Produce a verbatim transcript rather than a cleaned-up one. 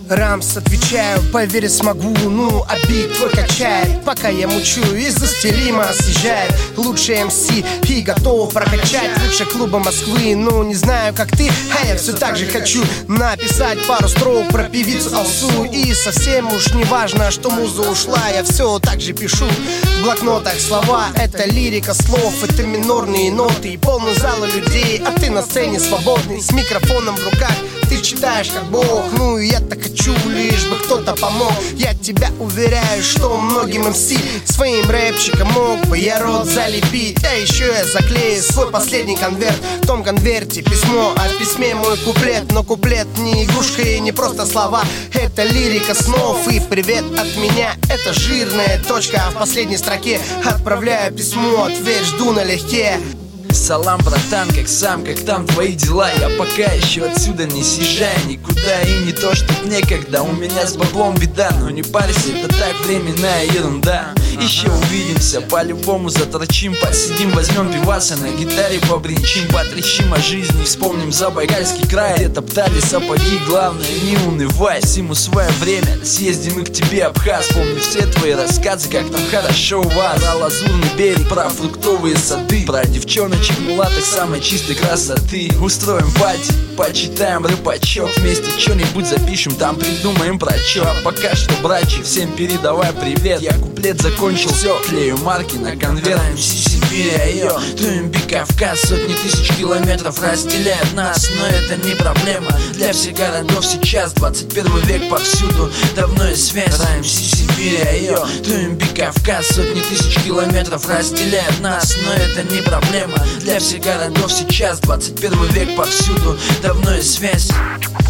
Рамс, отвечаю, поверить смогу. Ну, а бит твой качает, пока я мучу. Из-за стилима съезжает лучший эм си и готов прокачать лучше клуба Москвы. Ну, не знаю, как ты, а я все так же хочу написать пару строк про певицу Алсу. И совсем уж не важно, что муза ушла, я все так же пишу в блокнотах слова. Это лирика слов, это минорные ноты и полный зал людей, а ты на сцене свободный с микрофоном в руках. Ты читаешь как бог, ну и я так хочу, лишь бы кто-то помог. Я тебя уверяю, что многим эм си своим рэпчиком мог бы я рот залепить. А еще я заклею свой последний конверт. В том конверте письмо, а в письме мой куплет. Но куплет не игрушка и не просто слова, это лирика снов и привет от меня. Это жирная точка, а в последней строке отправляю письмо, ответ жду налегке. Салам, братан, как сам, как там твои дела? Я пока еще отсюда не съезжаю никуда. И не то, что некогда, у меня с баблом беда. Но не парься, это так временная ерунда. Еще увидимся, по-любому заторчим. Посидим, возьмем пиваса, на гитаре побринчим. Потрещим о жизни, вспомним Забайкальский край, где топтали сапоги, главное не унывай. Всему свое время, съездим и к тебе, Абхаз. Помню все твои рассказы, как там хорошо у вас. Про лазурный берег, про фруктовые сады, про девчонок мулаток самой чистой красоты. Устроим пати, почитаем рэпачок, вместе что-нибудь запишем, там придумаем про чё. А пока что, братчик, всем передавай привет. Я куплет закончил, все, клею марки на конверт. эм си Сибирь, айо, ТУМБ Кавказ. Сотни тысяч километров разделяют нас, но это не проблема для всех городов сейчас. Двадцать первый век повсюду, давно есть связь. эм си Сибирь, айо, ТУМБ Кавказ. Сотни тысяч километров разделяют нас, но это не проблема для всех городов сейчас. Двадцать первый век повсюду, давно есть связь.